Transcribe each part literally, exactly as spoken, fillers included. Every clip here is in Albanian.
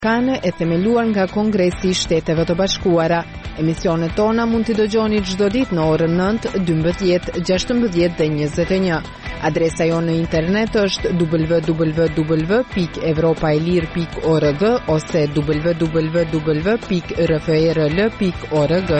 Kanë e themeluar nga Kongresi i Shteteve të Bashkuara. Emisionet tona mund t'i dëgjoni çdo ditë në orën nëntë, dymbëdhjetë, gjashtëmbëdhjetë dhe njëzet e një. Adresa jonë në internet është w w w pikë evropaelir pikë org ose w w w pikë r f r l pikë org.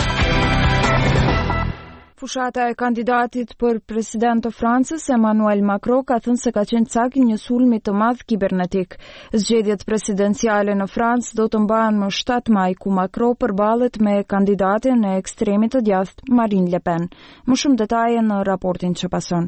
Fushata e kandidatit për president të Francës, Emmanuel Macron, ka thënë se ka qenë cak një sulmi të madh kibernetik. Zgjedhjet presidenciale në Francë do të mbahen më shtatë maj, ku Macron përballet me kandidatin e ekstremit të djathtë, Marine Le Pen. Më shumë detaje në raportin që pason.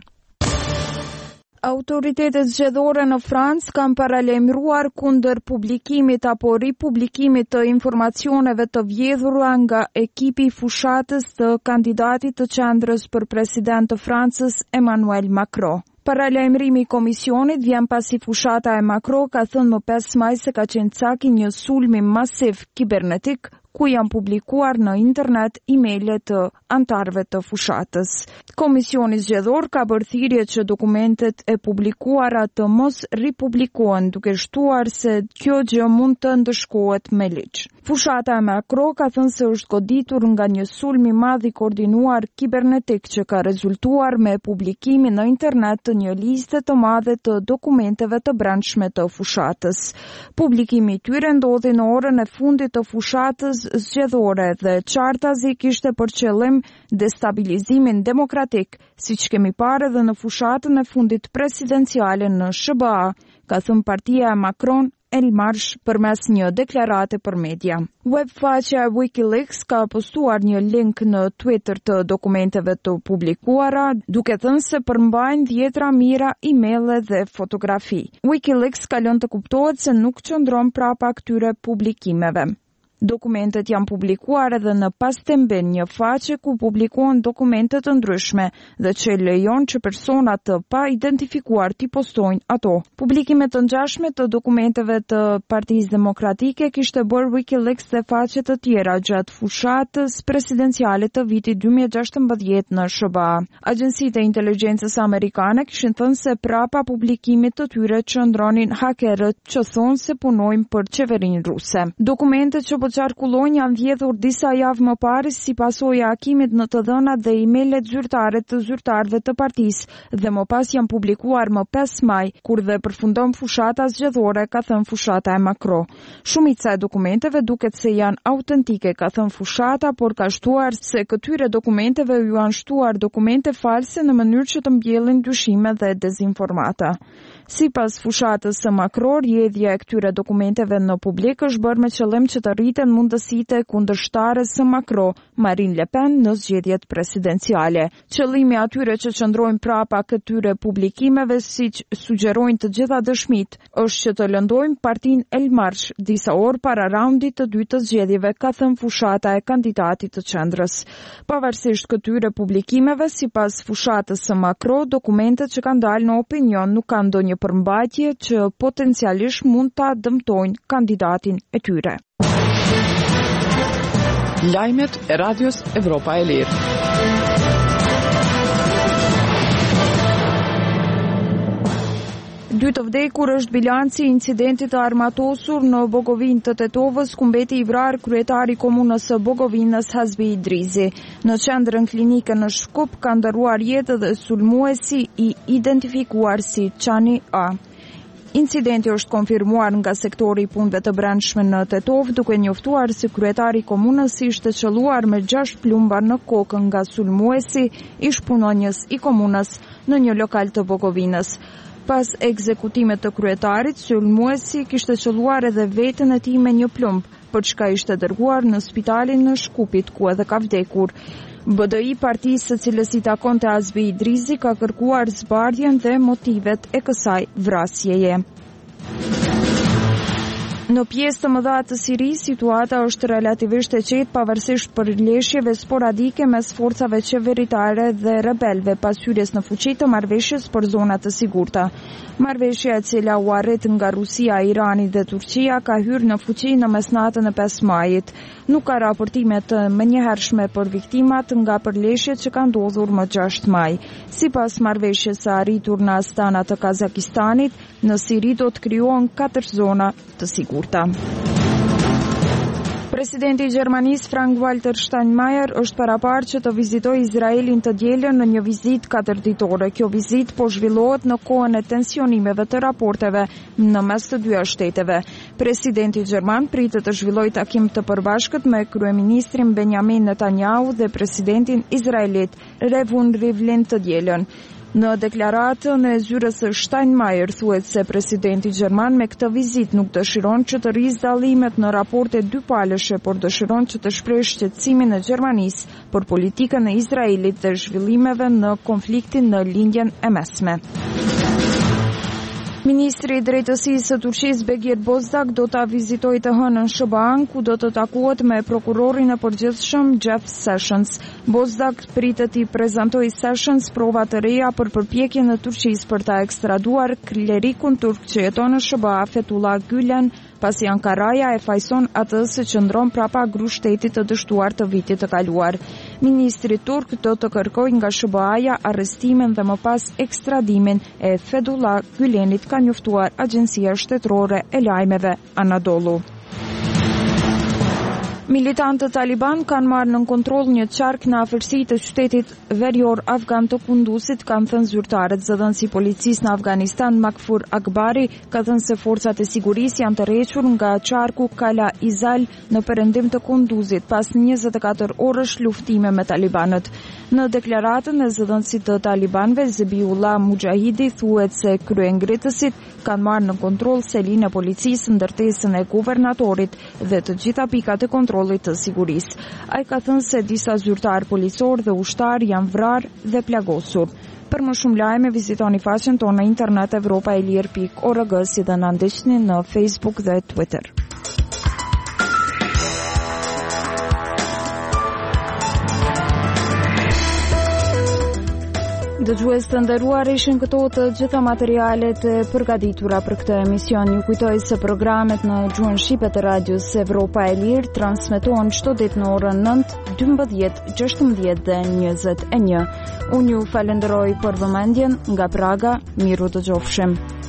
Autoritetet zgjedhore në Francë kanë paralajmëruar kundër publikimit apo ripublikimit të informacioneve të vjedhura nga ekipi i fushatës të kandidatit të qendrës për president të Francës, Emmanuel Macron. Paralajmërimi i komisionit vjen pasi fushata e Macron ka thënë më pesë maj se ka qenë cak i një sulmi masiv kibernetik ku janë publikuar në internet emailët të antarëve të fushatës. Komisioni zgjedhor ka bërë thirrje që dokumentet e publikuara të mos ripublikohen, duke shtuar se kjo gjë mund të ndëshkohet me ligj. Fushata e Macron ka thënë se është goditur nga një sulm i madh i koordinuar kibernetik që ka rezultuar me publikimin në internet të një liste të madhe të dokumenteve të brendshme të fushatës. Publikimi i tyre ndodhi në orën e fundit të fushatës zgjedhore dhe qartazi kishte për qëllim destabilizimin demokratik, siç kemi parë edhe në fushatën e fundit presidenciale në S B A, ka thënë partia e Macron El Marsh përmes një deklarate për media. Webfaqja Wikileaks ka postuar një link në Twitter të dokumenteve të publikuara, duke thënë se përmbajnë dhjetra mijëra emailë dhe fotografi. Wikileaks ka lënë të kuptohet se nuk qëndron prapa këtyre publikimeve. Dokumentet janë publikuar edhe në Pastembin, një faqe ku publikohen dokumente të ndryshme dhe që lejon që persona të pa identifikuar t'i postojnë ato. Publikimet të ngjashme të dokumenteve të Partisë Demokratike kishte bërë Wikileaks dhe faqe të tjera gjatë fushatës presidenciale të vitit dy mijë e gjashtëmbëdhjetë në S B A. Agjencitë e inteligjencës amerikane kishin thënë se prapa publikimit të tyre qëndronin hakerët që thonë se punojnë për qeverinë ruse. Dokumentet që qarkullojnë janë vjedhur disa javë më parë si pasojë e hakimit në të dhënat dhe emailët zyrtare të zyrtarëve të partisë dhe më pas janë publikuar më pesë maj, kur dhe përfundon fushata zgjedhore, ka thënë fushata e Macron. Shumica e dokumenteve duket se janë autentike, ka thënë fushata, por ka shtuar se këtyre dokumenteve ju janë shtuar dokumente false në mënyrë që të mbjellin dyshime dhe dezinformata. Sipas fushatës së Macron, rrjedhja e këtyre dokumenteve në publik është bërë me qëllim që të rriten mundësitë e kundërshtares së Macron, Marine Le Pen, në zgjedhjet presidenciale. Qëllimi atyre që qëndrojnë prapa këtyre publikimeve, siç sugjerojnë të gjitha dëshmit, është që të lëndojnë partinë El Marsh disa orë para raundit të dytë të zgjedhjeve, ka thënë fushata e kandidatit të qendrës. Pavarësisht këtyre publikimeve, sipas fushatës së Macron, dokumentet që kanë dalë në opinion nuk kanë ndonjë përmbajtje që potencialisht mund ta dëmtojnë kandidatin e tyre. Lajmet e Radios Evropa e Lirë. Dy të vdekur është bilanci i incidentit të armatosur në Bogovinë të Tetovës, ku mbeti i vrarë kryetari i komunës së Bogovinës, Hasbi Idrizi. Në qendrën klinike në Shkup ka ndëruar jetë dhe sulmuesi i identifikuar si Çani A. Incidenti është konfirmuar nga sektori i punëve të brendshme në Tetovë, duke njoftuar se kryetari i komunës ishte qelluar me gjashtë plumba në kokën nga sulmuesi, ish punonjës i komunës në një lokal të Bogovinës. Pas ekzekutimit të kryetarit, sulmuesi kishte qelluar edhe veten e tij me një plumb, për çka ishte dërguar në spitalin në Shkupit, ku edhe ka vdekur. B D I partisë së cilës i takonte Hasbi Idrizi ka kërkuar zbardhjen dhe motivet e kësaj vrasjeje. Në pjesë të mëdha të Sirisë, situata është relativisht e qetë pavarësisht përleshjeve sporadike mes forcave qeveritare dhe rebelëve pas hyrjes në fuqi të marrëveshjes për zona të sigurta. Marrëveshja e cila u arrit nga Rusia, Irani dhe Turqia ka hyrë në fuqi në mesnatën e pesë majit. Nuk ka raportime të menjëhershme për viktimat nga përleshjet që kanë ndodhur më gjashtë maj. Sipas marrëveshjes së arritur në Astana të Kazakistanit, në Siri do të krijohen katër zona të sigurta. urta. Presidenti i Gjermanisë Frank-Walter Steinmeier është paraparë që të vizitojë Izraelin të dielën në një vizitë katërditore. Kjo vizitë po zhvillohet në kohën e tensionimeve të raporteve në mes të dy shteteve. Presidenti gjerman pritet të zhvillojë takim të përbashkët me kryeministrin Benjamin Netanyahu dhe presidentin izraelit Reuven Rivlin të dielën. Në deklaratën e zyrës së Steinmeier thuhet se presidenti gjerman me këtë vizitë nuk dëshiron që të rrisë dallimet në raporte dypalëshe, por dëshiron që të shprehë shqetësimin e Gjermanisë për politikën e Izraelit dhe zhvillimeve në konfliktin në lindjen e mesme. Ministri i Drejtësisë së Turqisë Begir Bozdak do ta vizitojë të hënën Shëban, ku do të takohet me prokurorin e përgjithshëm Jeff Sessions. Bozdak pritet i prezantojë Sessions prova të reja për përpjekjen e Turqisë për ta ekstraduar klerikun turk që jeton në Shëba, Fethullah Gülen, pasi Ankaraja e fajson atë se qëndron prapa grushtetit të dështuar të vitit të kaluar. Ministri turk do të kërkojë nga S B A-ja arrestimin dhe më pas ekstradimin e Fethullah Gülenit, ka njoftuar Agjencia Shtetërore e Lajmeve Anadolu. Militantët Taliban kanë marrë në kontroll një qark në afërsi të qytetit verior afgan të Kundusit, kanë thënë zyrtarët. Zëdhënësi i policisë në Afganistan Makfur Akbari ka thënë se forcat e sigurisë janë të rrequr nga qarku Kala Izal në perëndim të Kunduzit pas njëzet e katër orësh luftime me talibanët. Në deklaratën e zëdhënësit të talibanëve Zebiullah Mujahidi thuhet se kryengritësit kanë marrë në kontroll selin e policisë, ndërtesën e guvernatorit dhe të gjitha pikat e kontrollit të sigurisë. Ai ka thënë se disa zyrtar policor dhe ushtar janë vrarë dhe plagosur. Për më shumë lajme vizitoni faqen tonë në internet europa e lirë pikë org, si dhe na ndiqni në Facebook dhe Twitter. Dëgjues të nderuar, ishin këto të gjitha materialet e përgatitura për këtë emision. Ju kujtoj se programet në gjuhën shqipe të radios Evropa e Lirë transmetohen çdo ditë në orën nëntë, dymbëdhjetë, gjashtëmbëdhjetë dhe njëzet e një. Unë ju falenderoj për vëmendjen nga Praga, miru dëgjofshim.